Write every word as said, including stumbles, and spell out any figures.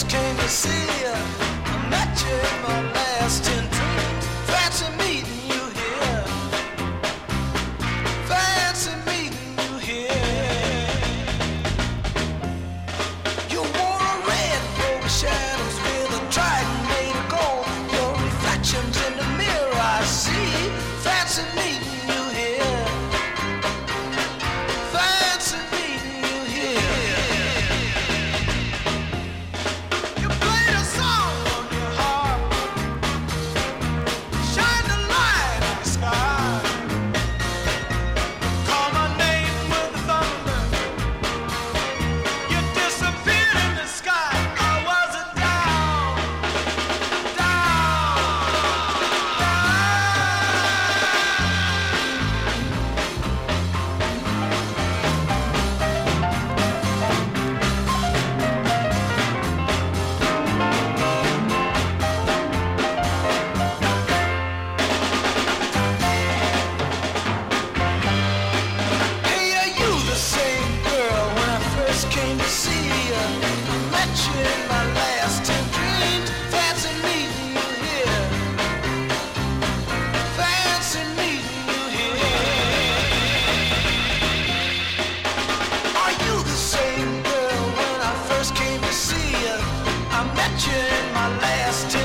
first came to see you, I met you in my last ten dreams. Fancy meeting you here. Fancy meeting you here. You wore a red robe of shadows with a trident made of gold. Your reflections in the mirror I see. Fancy meeting you here. Fancy meeting you here. You played a song on your harp. Shine the light in the sky. Call my name with the thunder. You disappeared in the sky. I wasn't down, down, Hey, are you the same girl when I first came to see you? I met you in my last ten dreams. Fancy meeting you here. Fancy meeting you here. Are you the same girl when I first came to see you? I met you in my last ten